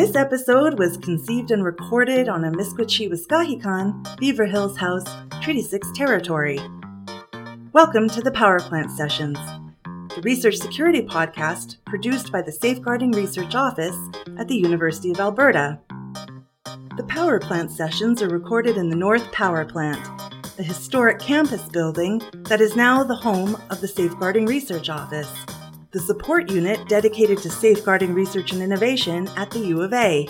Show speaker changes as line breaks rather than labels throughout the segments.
This episode was conceived and recorded on a Miskwachiwaskahikan, Beaver Hills House, Treaty 6 territory. Welcome to the Power Plant Sessions, the research security podcast produced by the Safeguarding Research Office at the University of Alberta. The Power Plant Sessions are recorded in the North Power Plant, the historic campus building that is now the home of the Safeguarding Research Office, the support unit dedicated to safeguarding research and innovation at the U of A.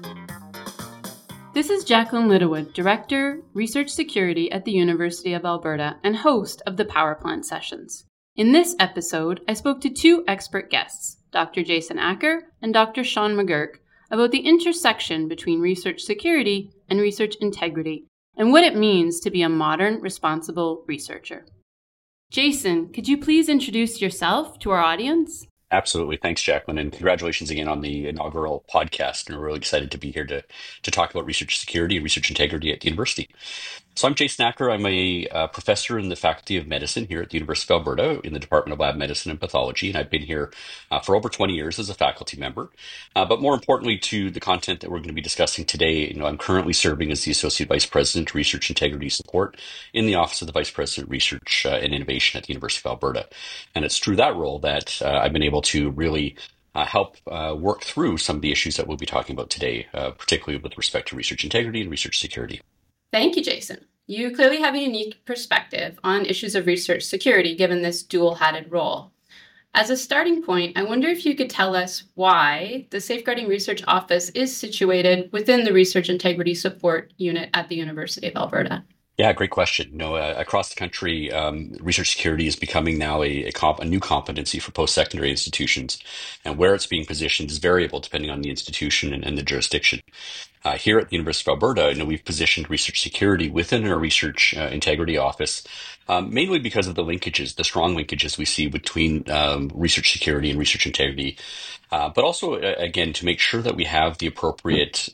This is Jacqueline Littlewood, Director, Research Security at the University of Alberta and host of the Power Plant Sessions. In this episode, I spoke to two expert guests, Dr. Jason Acker and Dr. Sean McGurk, about the intersection between research security and research integrity and what it means to be a modern, responsible researcher. Jason, could you please introduce yourself to our audience?
Absolutely. Thanks, Jacqueline. And congratulations again on the inaugural podcast. And we're really excited to be here to talk about research security and research integrity at the university. So I'm Jason Acker. I'm a professor in the Faculty of Medicine here at the University of Alberta in the Department of Lab Medicine and Pathology. And I've been here for over 20 years as a faculty member. But more importantly to the content that we're going to be discussing today, I'm currently serving as the Associate Vice President, Research Integrity Support in the Office of the Vice President, Research and Innovation at the University of Alberta. And it's through that role that I've been able to really help work through some of the issues that we'll be talking about today, particularly with respect to research integrity and research security.
Thank you, Jason. You clearly have a unique perspective on issues of research security given this dual-hatted role. As a starting point, I wonder if you could tell us why the Safeguarding Research Office is situated within the Research Integrity Support Unit at the University of Alberta.
Yeah, great question. Across the country, research security is becoming now a new competency for post-secondary institutions, and where it's being positioned is variable depending on the institution and the jurisdiction. Here at the University of Alberta, we've positioned research security within our research integrity office, mainly because of the strong linkages we see between research security and research integrity, but also, again, to make sure that we have the appropriate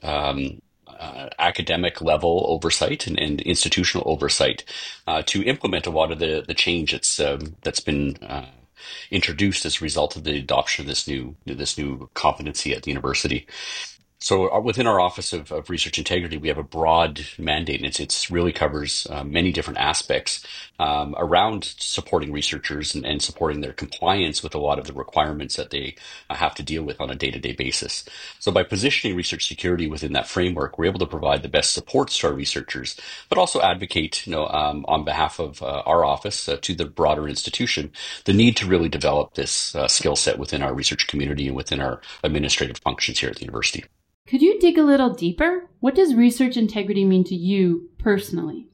academic level oversight and institutional oversight to implement a lot of the change that's been introduced as a result of the adoption of this new competency at the university. So within our Office of Research Integrity, we have a broad mandate, and it really covers many different aspects around supporting researchers and supporting their compliance with a lot of the requirements that they have to deal with on a day-to-day basis. So by positioning research security within that framework, we're able to provide the best supports to our researchers, but also advocate, on behalf of our office to the broader institution, the need to really develop this skill set within our research community and within our administrative functions here at the university.
Could you dig a little deeper? What does research integrity mean to you personally?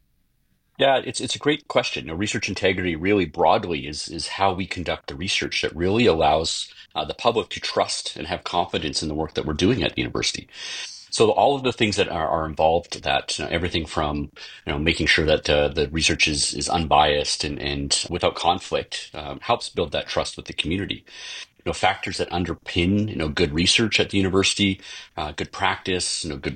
Yeah, it's a great question. Research integrity really broadly is how we conduct the research that really allows the public to trust and have confidence in the work that we're doing at the university. So all of the things that are involved, that everything from making sure that the research is unbiased and without conflict helps build that trust with the community. Factors that underpin, good research at the university, good practice, good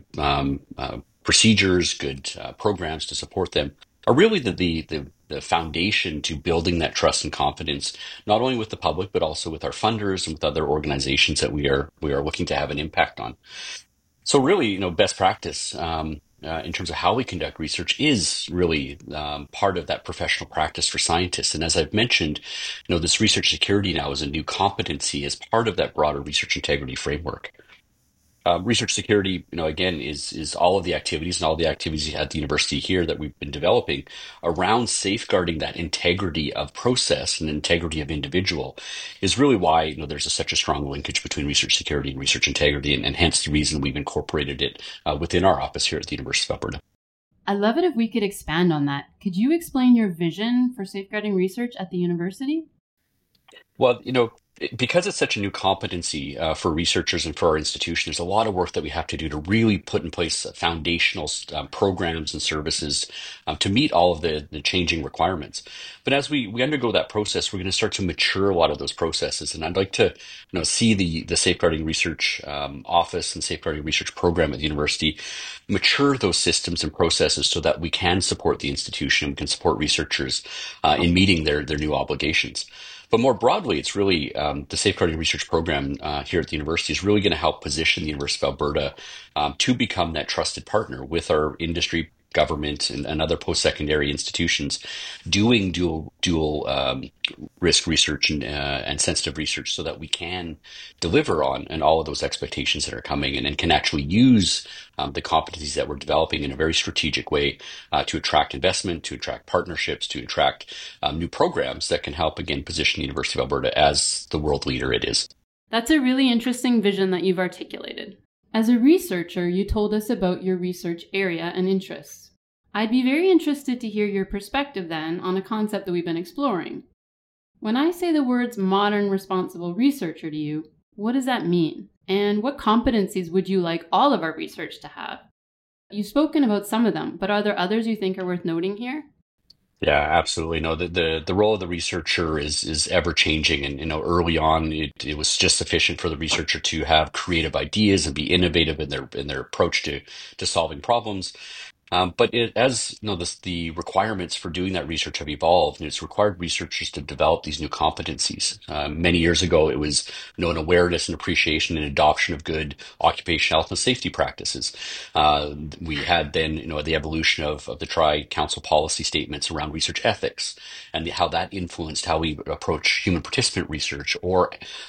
procedures, good programs to support them are really the foundation to building that trust and confidence, not only with the public, but also with our funders and with other organizations that we are looking to have an impact on. So really, best practice, in terms of how we conduct research is really part of that professional practice for scientists. And as I've mentioned, this research security now is a new competency as part of that broader research integrity framework. Research security, again, is all of the activities and all the activities at the university here that we've been developing around safeguarding that integrity of process and integrity of individual is really why, there's such a strong linkage between research security and research integrity, and hence the reason we've incorporated it within our office here at the University of Alberta.
I'd love it if we could expand on that. Could you explain your vision for safeguarding research at the university?
Well, because it's such a new competency for researchers and for our institution, there's a lot of work that we have to do to really put in place foundational programs and services to meet all of the changing requirements. But as we undergo that process, we're going to start to mature a lot of those processes. And I'd like to see the Safeguarding Research Office and Safeguarding Research Program at the university mature those systems and processes so that we can support the institution, we can support researchers in meeting their new obligations. But more broadly, it's really the Safeguarding Research Program here at the university is really going to help position the University of Alberta to become that trusted partner with our industry, government, and other post-secondary institutions doing dual risk research and sensitive research, so that we can deliver on and all of those expectations that are coming, and can actually use the competencies that we're developing in a very strategic way to attract investment, to attract partnerships, to attract new programs that can help, again, position the University of Alberta as the world leader it is.
That's a really interesting vision that you've articulated. As a researcher, you told us about your research area and interests. I'd be very interested to hear your perspective then on a concept that we've been exploring. When I say the words modern responsible researcher to you, what does that mean? And what competencies would you like all of our research to have? You've spoken about some of them, but are there others you think are worth noting here?
Yeah, absolutely. No, the role of the researcher is ever changing, and early on it was just sufficient for the researcher to have creative ideas and be innovative in their approach to solving problems. But as the requirements for doing that research have evolved, and it's required researchers to develop these new competencies. Many years ago, it was an awareness and appreciation and adoption of good occupational health and safety practices. We had then, the evolution of the Tri-Council policy statements around research ethics, and how that influenced how we approach human participant research, or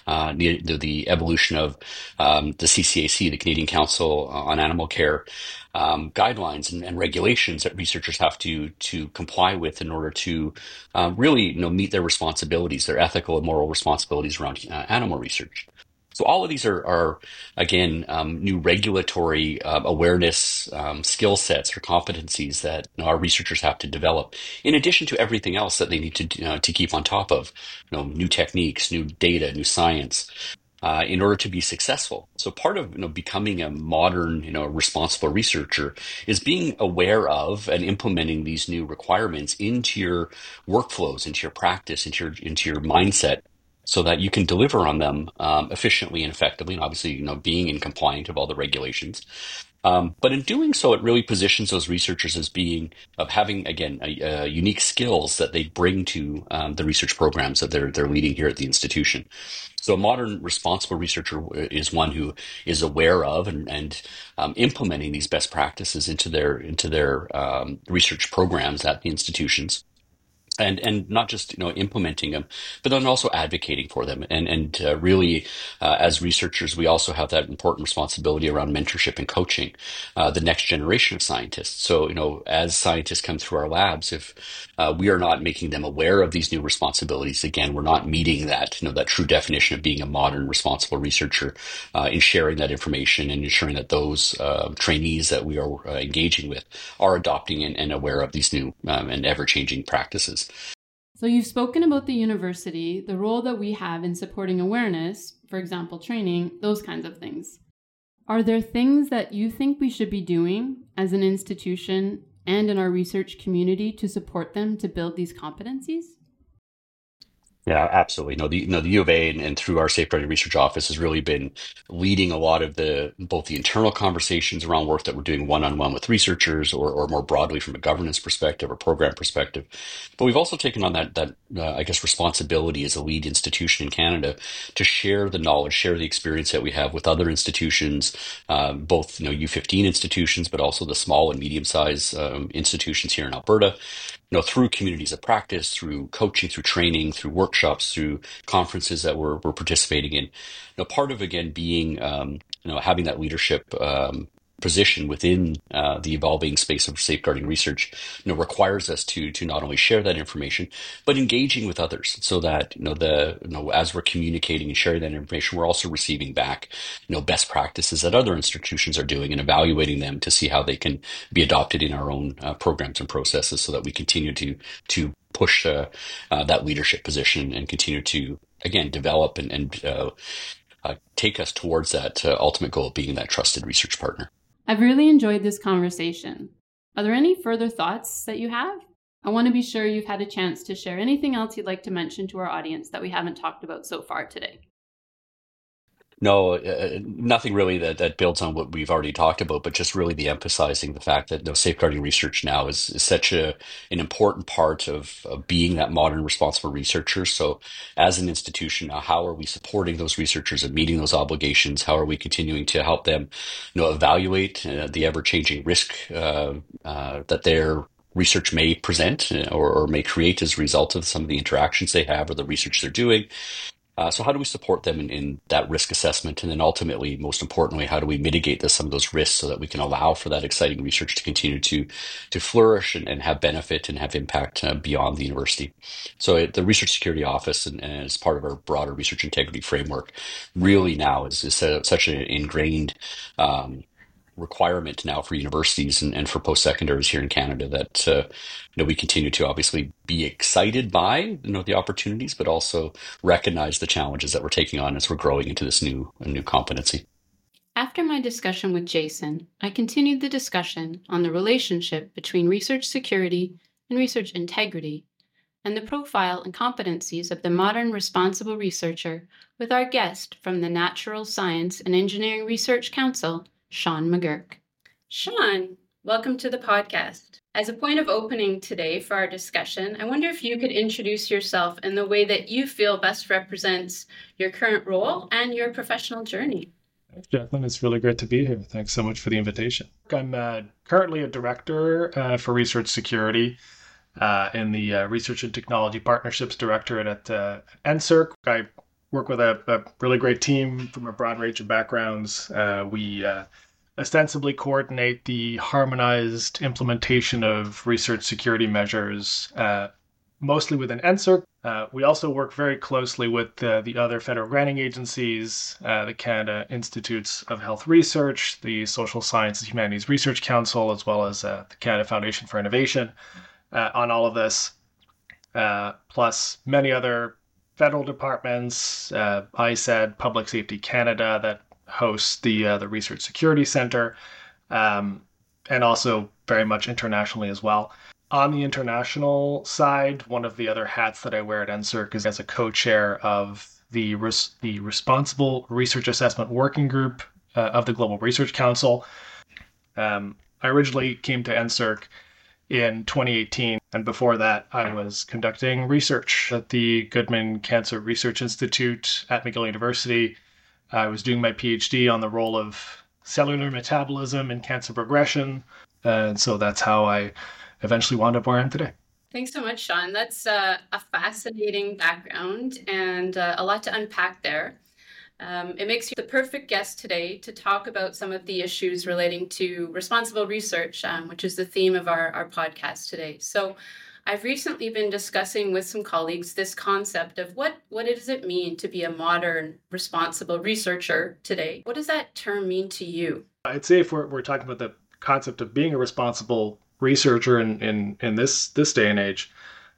the evolution of the CCAC, the Canadian Council on Animal Care, guidelines and regulations that researchers have to comply with in order to really meet their responsibilities, their ethical and moral responsibilities around animal research. So all of these are again, new regulatory awareness skill sets or competencies that our researchers have to develop, in addition to everything else that they need to keep on top of, new techniques, new data, new science. In order to be successful. So part of becoming a modern, responsible researcher is being aware of and implementing these new requirements into your workflows, into your practice, into your mindset, so that you can deliver on them efficiently and effectively, and obviously, being in compliance of all the regulations. But in doing so, it really positions those researchers as having, again, unique skills that they bring to the research programs that they're leading here at the institution. So a modern responsible researcher is one who is aware of and implementing these best practices into their research programs at the institutions. And not just implementing them, but then also advocating for them, and really as researchers, we also have that important responsibility around mentorship and coaching the next generation of scientists. So as scientists come through our labs, if we are not making them aware of these new responsibilities, again, we're not meeting that that true definition of being a modern responsible researcher in sharing that information and ensuring that those trainees that we are engaging with are adopting and aware of these new and ever-changing practices.
So you've spoken about the university, the role that we have in supporting awareness, for example, training, those kinds of things. Are there things that you think we should be doing as an institution and in our research community to support them to build these competencies?
Yeah, absolutely. No, the U of A and through our Safeguarding Research Office has really been leading a lot of both the internal conversations around work that we're doing one-on-one with researchers, or more broadly from a governance perspective or program perspective. But we've also taken on that I guess, responsibility as a lead institution in Canada to share the knowledge, share the experience that we have with other institutions, both U15 institutions, but also the small and medium-sized institutions here in Alberta. Through communities of practice, through coaching, through training, through workshops, through conferences that we're participating in. Part of, again, being, having that leadership position within the evolving space of safeguarding research, requires us to not only share that information, but engaging with others, so that as we're communicating and sharing that information, we're also receiving back best practices that other institutions are doing and evaluating them to see how they can be adopted in our own programs and processes, so that we continue to push that leadership position and continue to, again, develop and take us towards that ultimate goal of being that trusted research partner.
I've really enjoyed this conversation. Are there any further thoughts that you have? I want to be sure you've had a chance to share anything else you'd like to mention to our audience that we haven't talked about so far today.
No, nothing really that builds on what we've already talked about, but just really the emphasizing the fact that safeguarding research now is such an important part of being that modern responsible researcher. So, as an institution now, how are we supporting those researchers and meeting those obligations? How are we continuing to help them, evaluate the ever-changing risk that their research may present or may create as a result of some of the interactions they have or the research they're doing? So how do we support them in that risk assessment? And then ultimately, most importantly, how do we mitigate some of those risks so that we can allow for that exciting research to continue to flourish and have benefit and have impact beyond the university? So the Research Security Office, and as part of our broader research integrity framework, really now is such an ingrained requirement now for universities and for post-secondaries here in Canada that we continue to obviously be excited by the opportunities, but also recognize the challenges that we're taking on as we're growing into this new competency.
After my discussion with Jason, I continued the discussion on the relationship between research security and research integrity, and the profile and competencies of the modern responsible researcher with our guest from the Natural Science and Engineering Research Council, Sean McGurk. Sean, welcome to the podcast. As a point of opening today for our discussion, I wonder if you could introduce yourself in the way that you feel best represents your current role and your professional journey.
Thanks, Jacqueline. It's really great to be here. Thanks so much for the invitation. I'm currently a director for research security in the Research and Technology Partnerships Directorate at NSERC. I work with a really great team from a broad range of backgrounds. We ostensibly coordinate the harmonized implementation of research security measures, mostly within NSERC. We also work very closely with the other federal granting agencies, the Canada Institutes of Health Research, the Social Sciences and Humanities Research Council, as well as the Canada Foundation for Innovation on all of this, plus many other federal departments, ISED, Public Safety Canada, that hosts the Research Security Center, and also very much internationally as well. On the international side, one of the other hats that I wear at NSERC is as a co-chair of the Responsible Research Assessment Working Group of the Global Research Council. I originally came to NSERC in 2018, and before that, I was conducting research at the Goodman Cancer Research Institute at McGill University. I was doing my PhD on the role of cellular metabolism in cancer progression, and so that's how I eventually wound up where I am today.
Thanks so much, Sean. That's a fascinating background and a lot to unpack there. It makes you the perfect guest today to talk about some of the issues relating to responsible research, which is the theme of our podcast today. So I've recently been discussing with some colleagues this concept of what does it mean to be a modern responsible researcher today? What does that term mean to you?
I'd say if we're talking about the concept of being a responsible researcher in this day and age,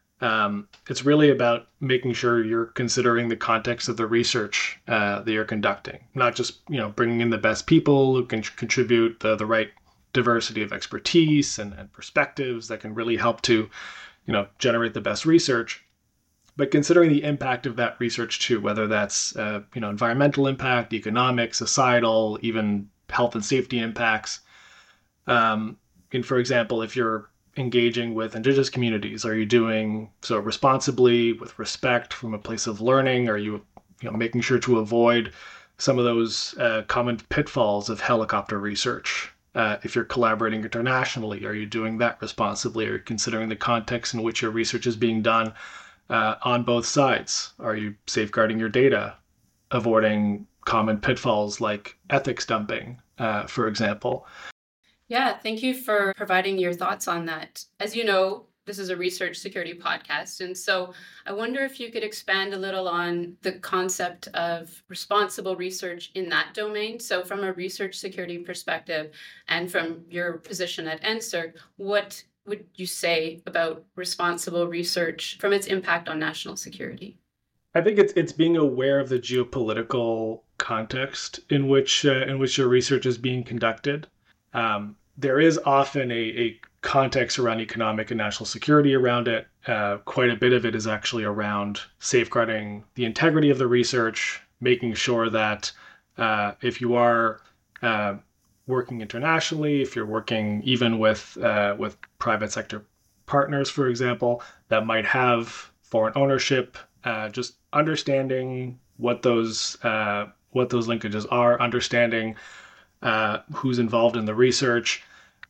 it's really about making sure you're considering the context of the research that you're conducting, not just bringing in the best people who can contribute the right diversity of expertise and perspectives that can really help to generate the best research, but considering the impact of that research too, whether that's environmental impact, economic, societal, even health and safety impacts. And for example, if you're engaging with Indigenous communities, are you doing so responsibly, with respect, from a place of learning? Are you making sure to avoid some of those common pitfalls of helicopter research? If you're collaborating internationally, are you doing that responsibly? Are you considering the context in which your research is being done on both sides? Are you safeguarding your data, avoiding common pitfalls like ethics dumping, for example?
Yeah, thank you for providing your thoughts on that. As you know, this is a research security podcast, and so I wonder if you could expand a little on the concept of responsible research in that domain. So from a research security perspective and from your position at NSERC, what would you say about responsible research from its impact on national security?
I think it's being aware of the geopolitical context in which your research is being conducted. There is often a context around economic and national security around it. Quite a bit of it is actually around safeguarding the integrity of the research, making sure that If you are working internationally, if you're working even with private sector partners, for example, that might have foreign ownership, just understanding what those linkages are, understanding who's involved in the research,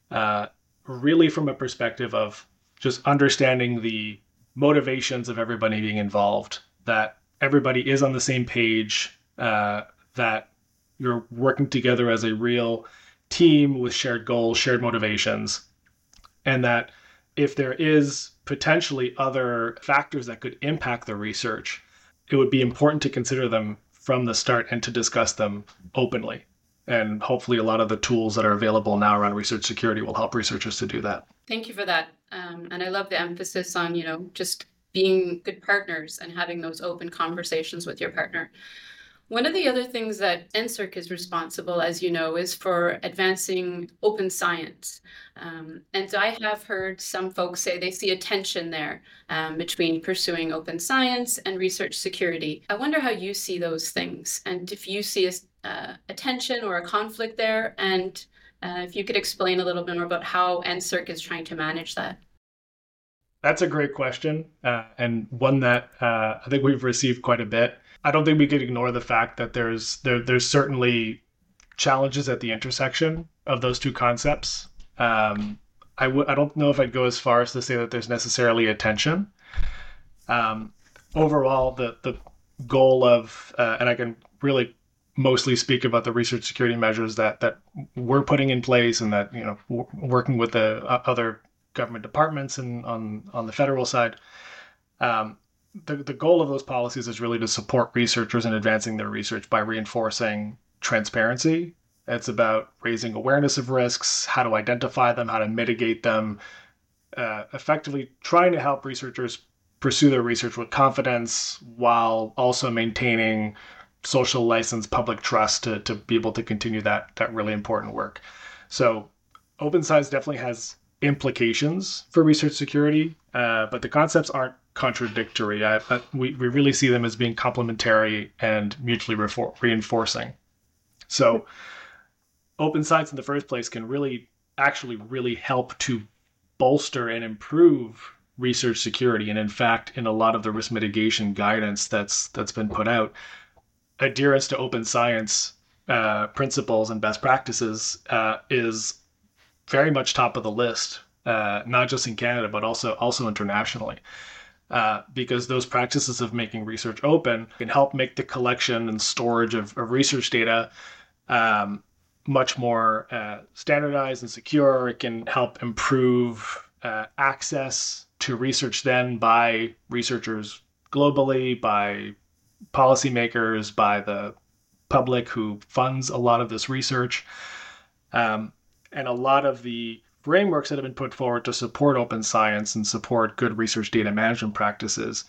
really from a perspective of just understanding the motivations of everybody being involved, that everybody is on the same page, that you're working together as a real team with shared goals, shared motivations, and that if there is potentially other factors that could impact the research, it would be important to consider them from the start and to discuss them openly. And hopefully a lot of the tools that are available now around research security will help researchers to do that.
Thank you for that. And I love the emphasis on, just being good partners and having those open conversations with your partner. One of the other things that NSERC is responsible, as you know, is for advancing open science. And I have heard some folks say they see a tension there between pursuing open science and research security. I wonder how you see those things, and if you see a tension or a conflict there, and if you could explain a little bit more about how NSERC is trying to manage that.
That's a great question, and one that I think we've received quite a bit. I don't think we could ignore the fact that there's certainly challenges at the intersection of those two concepts. I don't know if I'd go as far as to say that there's necessarily a tension. Overall, the goal of, and I can really mostly speak about the research security measures that we're putting in place, and that working with the other government departments and on the federal side. The goal of those policies is really to support researchers in advancing their research by reinforcing transparency. It's about raising awareness of risks, how to identify them, how to mitigate them, effectively trying to help researchers pursue their research with confidence while also maintaining social license, public trust to be able to continue that really important work. So open science definitely has implications for research security, but the concepts aren't contradictory. We really see them as being complementary and mutually reinforcing. So open science in the first place can really help to bolster and improve research security. And in fact, in a lot of the risk mitigation guidance that's been put out, adherence to open science principles and best practices is very much top of the list, not just in Canada, but also internationally. Because those practices of making research open can help make the collection and storage of research data much more standardized and secure. It can help improve access to research then by researchers globally, by policymakers, by the public who funds a lot of this research. And a lot of the frameworks that have been put forward to support open science and support good research data management practices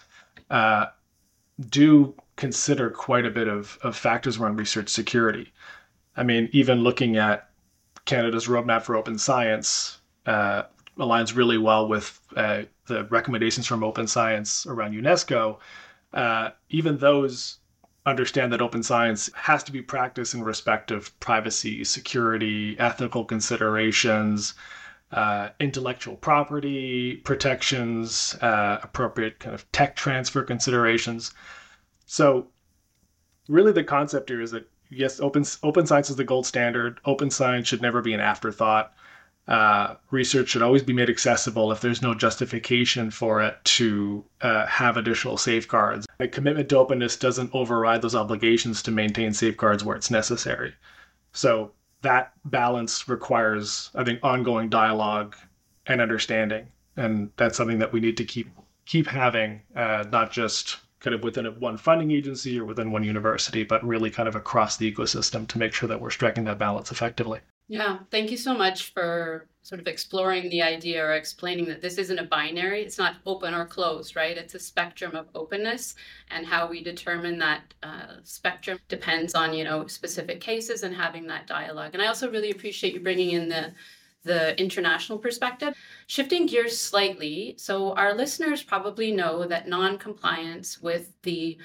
do consider quite a bit of factors around research security. I mean, even looking at Canada's roadmap for open science aligns really well with the recommendations from open science around UNESCO. Even those understand that open science has to be practiced in respect of privacy, security, ethical considerations, intellectual property protections, appropriate kind of tech transfer considerations. So really the concept here is that, yes, open science is the gold standard. Open science should never be an afterthought. Research should always be made accessible if there's no justification for it to have additional safeguards. A commitment to openness doesn't override those obligations to maintain safeguards where it's necessary. So that balance requires, I think, ongoing dialogue and understanding. And that's something that we need to keep having, not just kind of within one funding agency or within one university, but really kind of across the ecosystem to make sure that we're striking that balance effectively.
Yeah, thank you so much for sort of exploring the idea or explaining that this isn't a binary. It's not open or closed, right? It's a spectrum of openness, and how we determine that spectrum depends on, specific cases and having that dialogue. And I also really appreciate you bringing in the international perspective. Shifting gears slightly, so our listeners probably know that non-compliance with the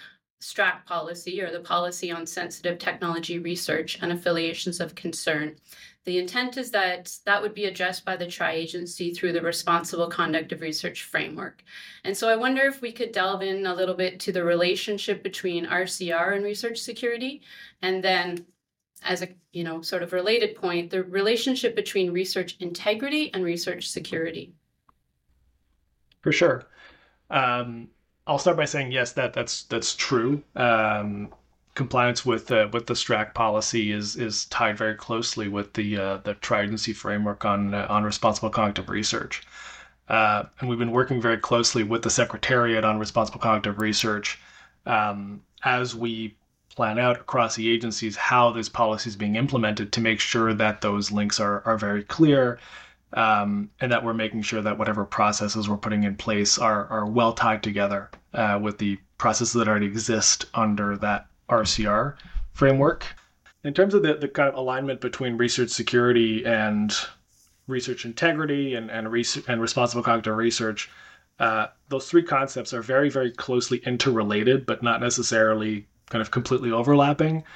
STRAC policy, or the Policy on Sensitive Technology Research and Affiliations of Concern. The intent is that that would be addressed by the Tri-Agency through the Responsible Conduct of Research framework. And so I wonder if we could delve in a little bit to the relationship between RCR and research security, and then as a sort of related point, the relationship between research integrity and research security.
For sure. I'll start by saying yes, that's true. Compliance with the STRAC policy is tied very closely with the Tri-Agency framework on responsible conduct of research, and we've been working very closely with the Secretariat on responsible conduct of research as we plan out across the agencies how this policy is being implemented to make sure that those links are very clear, and that we're making sure that whatever processes we're putting in place are well tied together with the processes that already exist under that RCR framework. In terms of the kind of alignment between research security and research integrity and responsible conduct of research, those three concepts are very, very closely interrelated, but not necessarily kind of completely overlapping.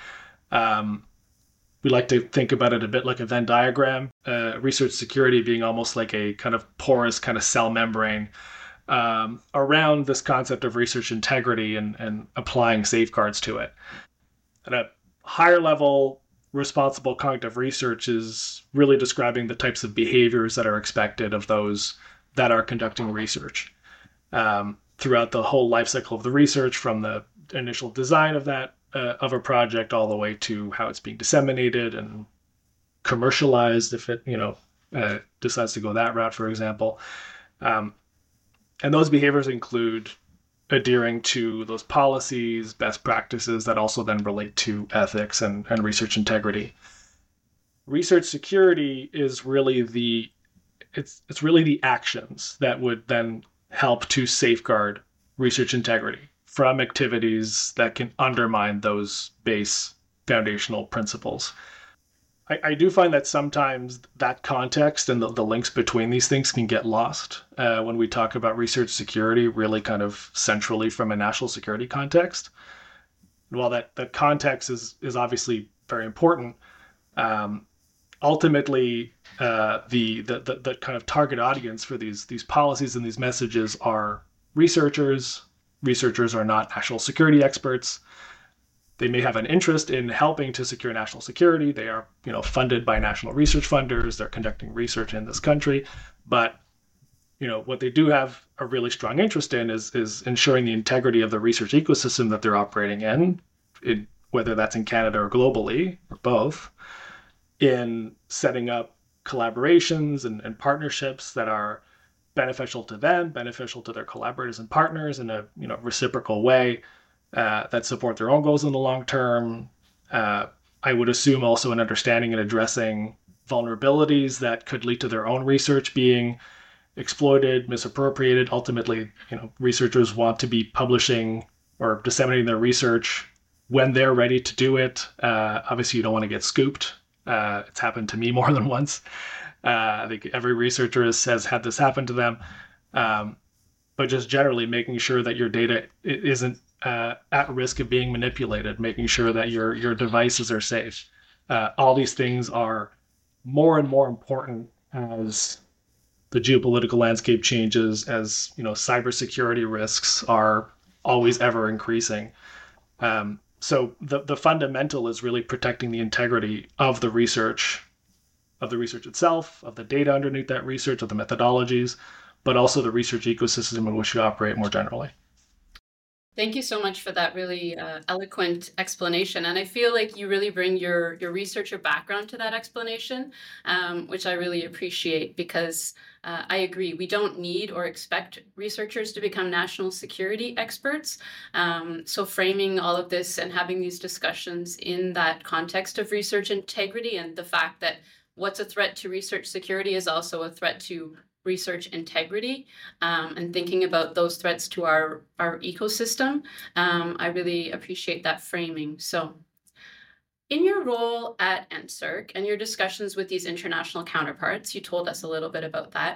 We like to think about it a bit like a Venn diagram, research security being almost like a kind of porous kind of cell membrane around this concept of research integrity and applying safeguards to it. At a higher level, responsible conduct of research is really describing the types of behaviors that are expected of those that are conducting research throughout the whole life cycle of the research, from the initial design of that of a project all the way to how it's being disseminated and commercialized if it decides to go that route, for example. And those behaviors include adhering to those policies, best practices that also then relate to ethics and research integrity. Research security is really it's really the actions that would then help to safeguard research integrity from activities that can undermine those base foundational principles. I do find that sometimes that context and the links between these things can get lost when we talk about research security really kind of centrally from a national security context. While that context is obviously very important, ultimately the kind of target audience for these policies and these messages are researchers. Researchers are not national security experts. They may have an interest in helping to secure national security. They are, funded by national research funders. They're conducting research in this country. But, what they do have a really strong interest in is ensuring the integrity of the research ecosystem that they're operating in, whether that's in Canada or globally, or both, in setting up collaborations and partnerships that are beneficial to them, beneficial to their collaborators and partners in a reciprocal way. That support their own goals in the long term. I would assume also an understanding and addressing vulnerabilities that could lead to their own research being exploited, misappropriated. Ultimately, researchers want to be publishing or disseminating their research when they're ready to do it. Obviously, you don't want to get scooped. It's happened to me more than once. I think every researcher has had this happen to them. But just generally making sure that your data isn't at risk of being manipulated, making sure that your devices are safe. All these things are more and more important as the geopolitical landscape changes, as cybersecurity risks are always ever increasing. So the fundamental is really protecting the integrity of the research itself, of the data underneath that research, of the methodologies, but also the research ecosystem in which we operate more generally.
Thank you so much for that really eloquent explanation. And I feel like you really bring your researcher background to that explanation, which I really appreciate, because I agree, we don't need or expect researchers to become national security experts. So framing all of this and having these discussions in that context of research integrity and the fact that what's a threat to research security is also a threat to research integrity, and thinking about those threats to our ecosystem. I really appreciate that framing. So in your role at NSERC and your discussions with these international counterparts, you told us a little bit about that.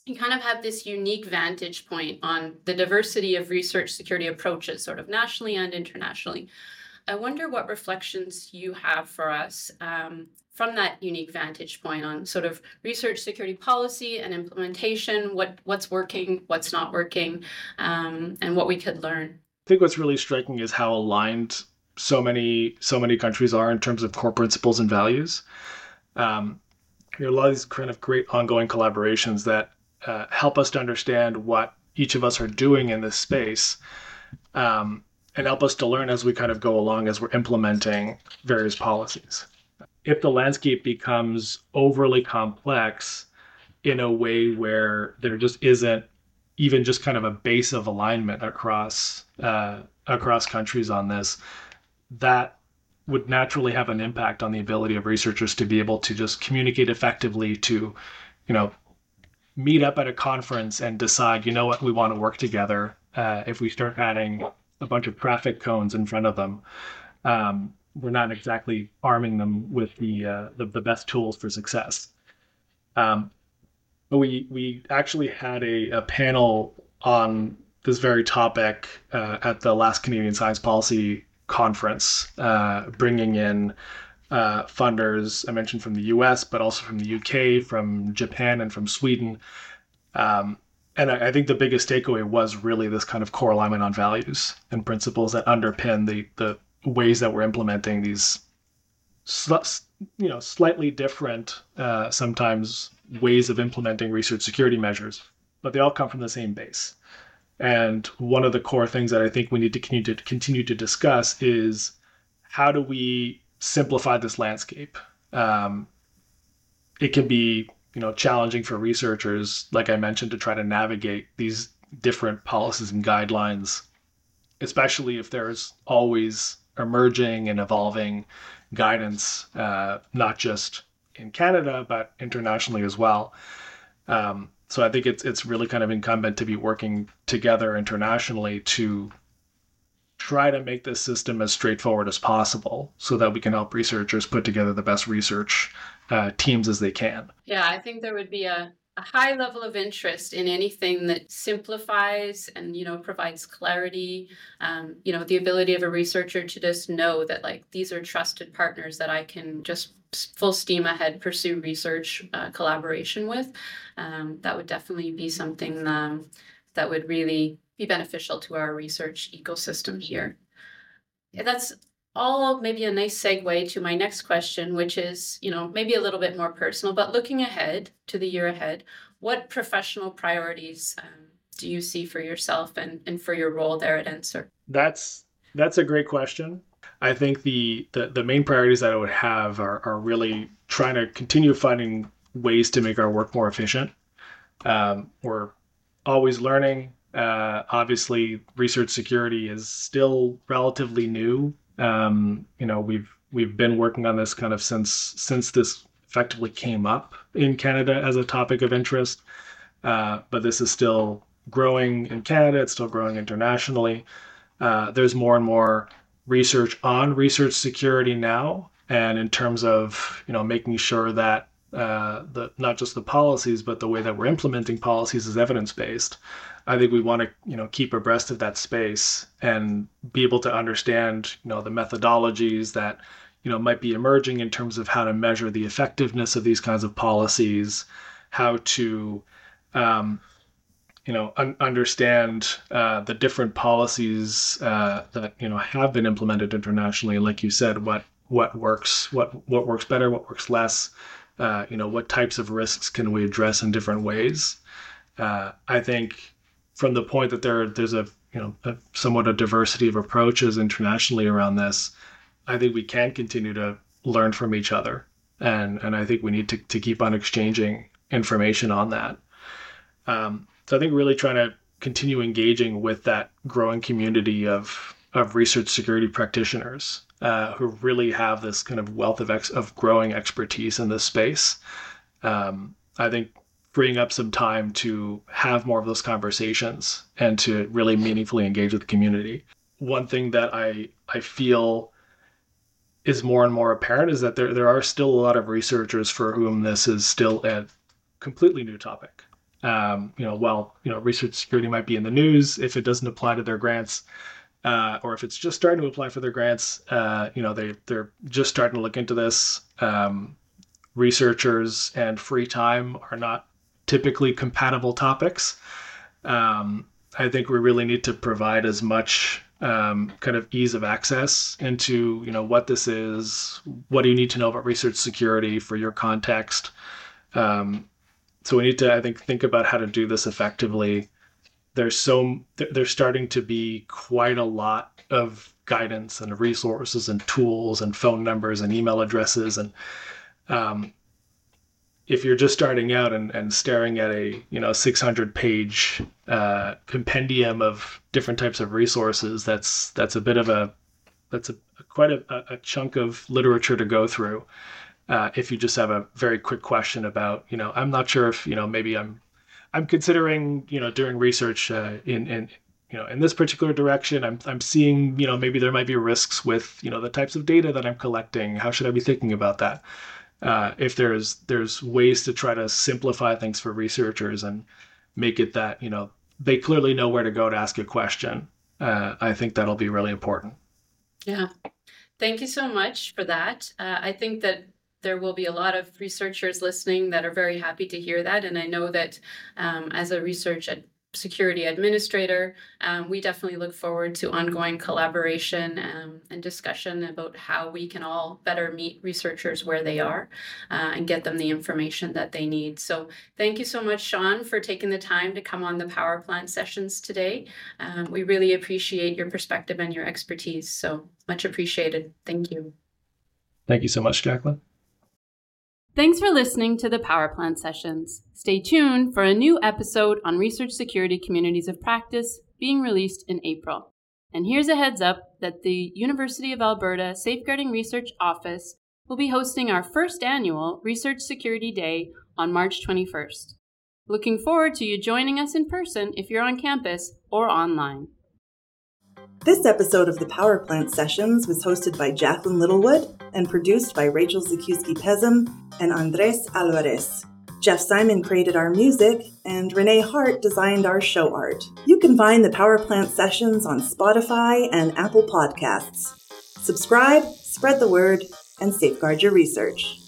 you kind of have this unique vantage point on the diversity of research security approaches, sort of nationally and internationally. I wonder what reflections you have for us from that unique vantage point on sort of research security policy and implementation, what's working, what's not working, and what we could learn.
I think what's really striking is how aligned so many countries are in terms of core principles and values. There are a lot of these kind of great ongoing collaborations that help us to understand what each of us are doing in this space, and help us to learn as we kind of go along as we're implementing various policies. If the landscape becomes overly complex in a way where there just isn't even just kind of a base of alignment across countries on this, that would naturally have an impact on the ability of researchers to be able to just communicate effectively, to, meet up at a conference and decide, what, we want to work together. If we start adding a bunch of traffic cones in front of them, we're not exactly arming them with the best tools for success. But we actually had a panel on this very topic at the last Canadian Science Policy Conference, bringing in funders, I mentioned from the US, but also from the UK, from Japan, and from Sweden. And I think the biggest takeaway was really this kind of core alignment on values and principles that underpin the ways that we're implementing these slightly different sometimes ways of implementing research security measures, but they all come from the same base. And one of the core things that I think we need to continue to discuss is, how do we simplify this landscape? It can be challenging for researchers, like I mentioned, to try to navigate these different policies and guidelines, especially if there's always emerging and evolving guidance, not just in Canada, but internationally as well. So I think it's really kind of incumbent to be working together internationally to try to make this system as straightforward as possible, so that we can help researchers put together the best research teams as they can.
Yeah, I think there would be a high level of interest in anything that simplifies and, provides clarity, the ability of a researcher to just know that, these are trusted partners that I can just full steam ahead pursue research collaboration with. That would definitely be something that would really be beneficial to our research ecosystem here. Yeah, that's all maybe a nice segue to my next question, which is, maybe a little bit more personal, but looking ahead to the year ahead, what professional priorities do you see for yourself and for your role there at NSERC?
That's a great question. I think the main priorities that I would have are really trying to continue finding ways to make our work more efficient. We're always learning. Obviously, research security is still relatively new. We've been working on this kind of since this effectively came up in Canada as a topic of interest. But this is still growing in Canada. It's still growing internationally. There's more and more research on research security now, and in terms of making sure that not just the policies, but the way that we're implementing policies is evidence-based. I think we want to keep abreast of that space and be able to understand the methodologies that might be emerging in terms of how to measure the effectiveness of these kinds of policies, how to understand the different policies that have been implemented internationally. Like you said, what works, what works better, what works less. What types of risks can we address in different ways? I think from the point that there's a somewhat a diversity of approaches internationally around this, I think we can continue to learn from each other, and I think we need to keep on exchanging information on that. So I think really trying to continue engaging with that growing community of research security practitioners who really have this kind of wealth of growing expertise in this space. I think freeing up some time to have more of those conversations and to really meaningfully engage with the community. One thing that I feel is more and more apparent is that there are still a lot of researchers for whom this is still a completely new topic. While research security might be in the news, if it doesn't apply to their grants, or if it's just starting to apply for their grants, they're just starting to look into this. Researchers and free time are not typically compatible topics. I think we really need to provide as much kind of ease of access into what this is, what do you need to know about research security for your context. So we need to, I think about how to do this effectively. There's starting to be quite a lot of guidance and resources and tools and phone numbers and email addresses. And if you're just starting out and staring at a 600-page compendium of different types of resources, that's quite a chunk of literature to go through. If you just have a very quick question about, I'm not sure if maybe I'm considering doing research in this particular direction. I'm seeing maybe there might be risks with the types of data that I'm collecting. How should I be thinking about that? If there's ways to try to simplify things for researchers and make it that they clearly know where to go to ask a question, I think that'll be really important.
Yeah, thank you so much for that. I think that there will be a lot of researchers listening that are very happy to hear that, and I know that as a research security administrator, we definitely look forward to ongoing collaboration and discussion about how we can all better meet researchers where they are and get them the information that they need. So thank you so much, Sean, for taking the time to come on the Power Plant sessions today. We really appreciate your perspective and your expertise. So much appreciated. Thank you.
Thank you so much, Jacqueline.
Thanks for listening to the Power Plant sessions. Stay tuned for a new episode on research security communities of practice being released in April. And here's a heads up that the University of Alberta Safeguarding Research Office will be hosting our first annual Research Security Day on March 21st. Looking forward to you joining us in person if you're on campus or online.
This episode of the Power Plant Sessions was hosted by Jacqueline Littlewood and produced by Rachel Zikuski-Pezem and Andres Alvarez. Jeff Simon created our music, and Renee Hart designed our show art. You can find the Power Plant Sessions on Spotify and Apple Podcasts. Subscribe, spread the word, and safeguard your research.